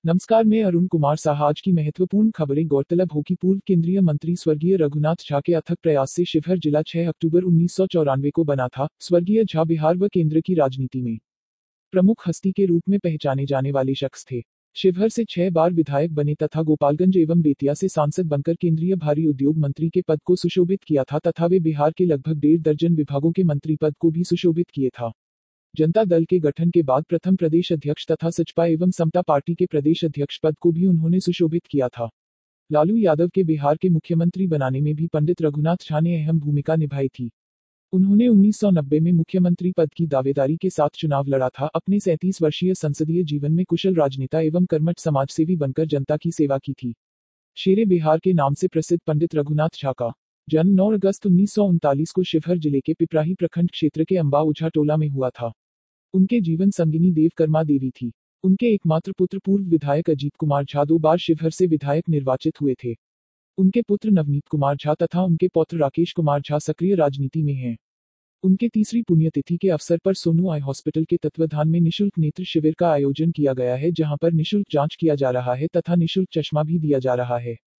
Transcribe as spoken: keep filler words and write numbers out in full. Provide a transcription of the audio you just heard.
नमस्कार, मैं अरुण कुमार साहा। आज की महत्वपूर्ण खबरें। गौरतलब हो कि पूर्व केंद्रीय मंत्री स्वर्गीय रघुनाथ झा के अथक प्रयास से शिवहर जिला छह अक्टूबर उन्नीस सौ चौरानवे को बना था। स्वर्गीय झा बिहार व केंद्र की राजनीति में प्रमुख हस्ती के रूप में पहचाने जाने वाले शख्स थे। शिवहर से छह बार विधायक बने तथा गोपालगंज एवं बेतिया से सांसद बनकर केंद्रीय भारी उद्योग मंत्री के पद को सुशोभित किया था तथा वे बिहार के लगभग डेढ़ दर्जन विभागों के मंत्री पद को भी सुशोभित किए था। जनता दल के गठन के बाद प्रथम प्रदेश अध्यक्ष तथा सचपा एवं समता पार्टी के प्रदेश अध्यक्ष पद को भी उन्होंने सुशोभित किया था। लालू यादव के बिहार के मुख्यमंत्री बनाने में भी पंडित रघुनाथ झा ने अहम भूमिका निभाई थी। उन्होंने उन्नीस सौ नब्बे में मुख्यमंत्री पद की दावेदारी के साथ चुनाव लड़ा था। अपने सैंतीस वर्षीय संसदीय जीवन में कुशल राजनेता एवं कर्मठ समाजसेवी बनकर जनता की सेवा की थी। शेरे बिहार के नाम से प्रसिद्ध पंडित रघुनाथ झा का जन्म नौ अगस्त उन्नीस सौ उनतालीस को शिवहर जिले के पिपराही प्रखंड क्षेत्र के अंबा उझा टोला में हुआ था। उनके जीवन संगिनी देवकर्मा देवी थी। उनके एकमात्र पुत्र पूर्व विधायक अजीत कुमार झा दो बार शिवहर से विधायक निर्वाचित हुए थे। उनके पुत्र नवनीत कुमार झा तथा उनके पौत्र राकेश कुमार झा सक्रिय राजनीति में हैं। उनके तीसरी पुण्यतिथि के अवसर पर सोनू आई हॉस्पिटल के तत्वाधान में निशुल्क नेत्र शिविर का आयोजन किया गया है, जहां पर निशुल्क जांच किया जा रहा है तथा निशुल्क चश्मा भी दिया जा रहा है।